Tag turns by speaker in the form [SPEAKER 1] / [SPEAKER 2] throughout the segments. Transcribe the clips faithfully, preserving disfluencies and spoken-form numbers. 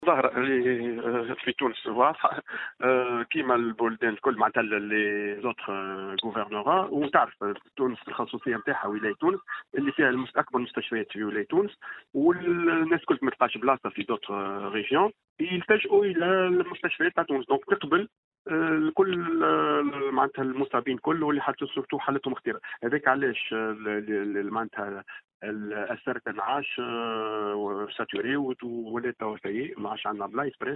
[SPEAKER 1] ظاهرة اللي في تونس واضحة. آه، كيما البلدان الكل معناتها لي زوتر غوفرنورا، وتعرف تونس الخصوصية نتاعها ولاية تونس اللي فيها المست- أكبر مستشفيات في ولاية تونس، والناس كل ما تلقاش بلاصة في دوتر ريجيون يلتجئوا إلى المستشفيات تاع تونس، دونك تقبل آه، كل آه، معناتها المصابين كل واللي حالته سورتو حالتهم اختيار. هذاك علاش آه، ال- ال- معناتها السر انعاش ساتوري ولات توا سي ما عادش عندنا بلايص بريس،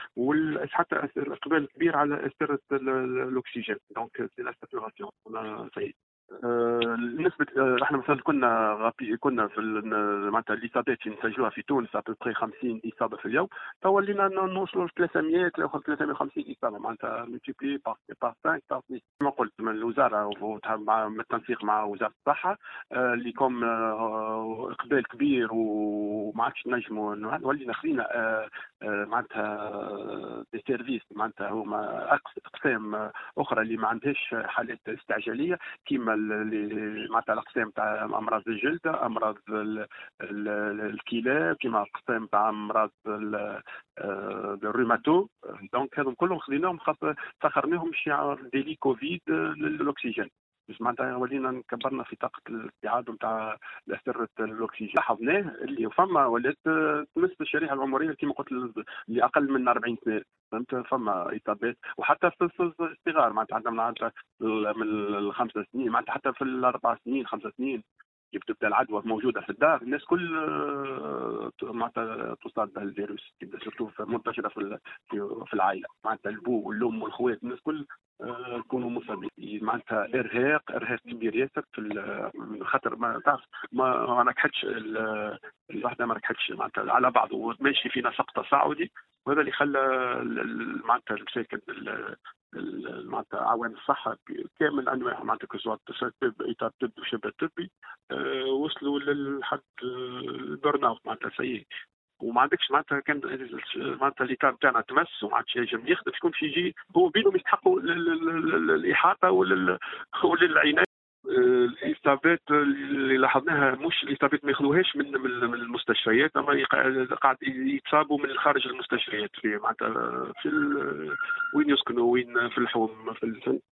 [SPEAKER 1] وحتى الاقبال كبير على اسره الاكسجين، دونك سي لا ساتوراسيون سي. آه، نسبة آه، احنا مثلا كنا غابي كنا في ال- معناتها الاصابات اللي نسجلوها في تونس ابري خمسين اصابة في اليوم، تو ولينا نوصلوا ل ثلاثمية ثلاثمية وخمسين اصابة، معناتها ملتيبلي بار بار خمسة بار ستة. كما قلت من الوزارة مع بالتنسيق مع وزارة الصحة آه، اللي كوم آه، اقبال كبير وما عادش نجموا نولي خلينا آه، آه، معناتها دي سيرفيس معناتها هما اقسام اخرى اللي ما عندهاش حالات استعجاليه، كيما اللي معناتها الاقسام تاع امراض الجلد، امراض ال- ال- الكلى، كيما اقسام تاع امراض ال- آه، الروماتو. دونك هذم كلهم خذيناهم خاطر سخرناهم شعار ديلي كوفيد للاكسجين، باش معناتها ولينا كبرنا في طاقه الاستيعاب نتاع اسره الاكسجين. لاحظناه اللي فما ولات تمس الشريحه العمريه كما قلت اللي اقل من أربعين سنه، فهمت؟ فما اصابات وحتى في في الصغار معناتها عندنا معناتها من الخمس سنين، معناتها حتى في الاربع سنين خمس سنين كيف تبدا العدوى موجوده في الدار، الناس كل آه، معناتها تصاب بهالفيروس، تبدا سورتو منتشره في ال- في في العائله، معناتها البو والام والخوات الناس كل آه، يكونوا مصابين. معناتها ارهاق ارهاق كبير ياسر في ال- خاطر ما تعرف ما ما نجحتش ال- الوحده ما نجحتش معناتها على بعض وماشي فينا سقط تصاعدي، وهذا اللي خلى ال- ال- معناتها المشاكل ال- ال- معناتها عوامل الصحه كامل انواع معناتها كسوات طب اطار طبي وشبه طبي آه، وصلوا للحد البرن اوت معناتها سيء. وما عندكش معناتها كان معناتها الاطار بتاعنا تمس وما عادش ينجم يخدم، شكون في يجي هو بينهم يستحقوا ال- ال- ال- الاحاطه ولل- وللعنايه. آه، الاصابات اللي لاحظناها مش الاصابات ما ياخذوهاش من من من المستشفيات، اما يق- قاعد يتصابوا من خارج المستشفيات، في معناتها في ال- وين يسكنوا، وين في الحوم في ال-